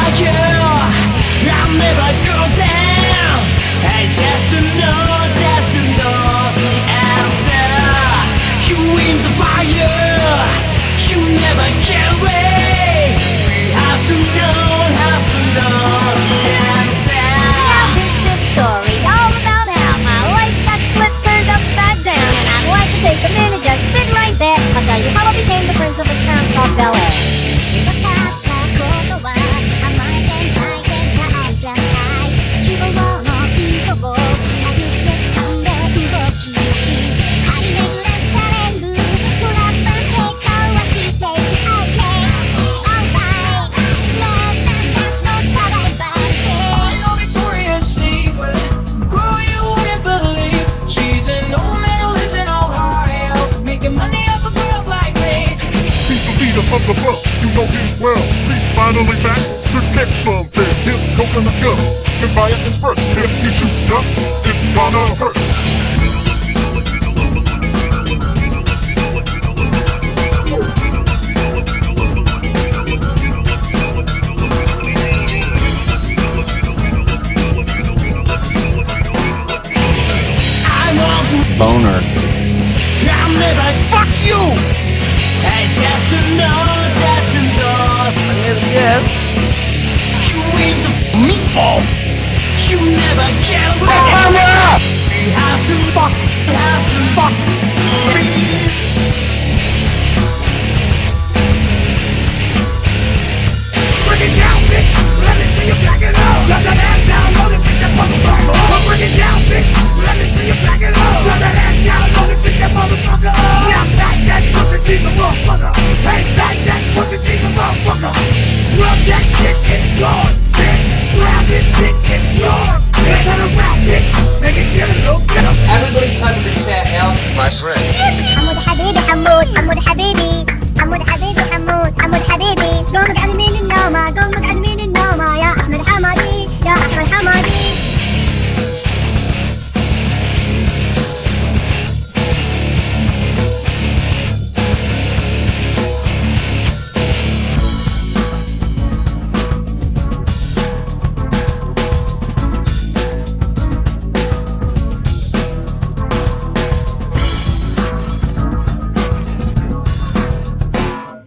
fire. I'll never go down. I just to know the answer. You in the fire, you never get away. We have to know the answer. Now this is a story all about how my life got flipped, turned upside down. And I'd like to take a minute, just sit right there. I'll tell you how I became the prince of a town called Bel Air. Of the bus, you know him well. He's finally back to kick something. His coconut gun, can buy it in first. If he shoots up, it's gonna hurt. I'm on to Boner. I'll never fuck you. I just to know. You ain't a meatball. You never get away. We have to fuck, please. Bring it down, bitch. Let me see you black it out. Turn that ass down, load it, pick that motherfucker up. Bring it down, bitch. Let me see you black it out. Turn that ass down, load it, pick that motherfucker up. Now back that pussy, keep the motherfucker. Hey, back that pussy, keep the motherfucker. Rub that shit in yours, bitch. Grab it, dick in yours. Turn around, bitch. Make it get a little better. Everybody type in the chat, Al. My friend. I'm with Habibi, I'm with Habibi, I'm with Habibi, I'm with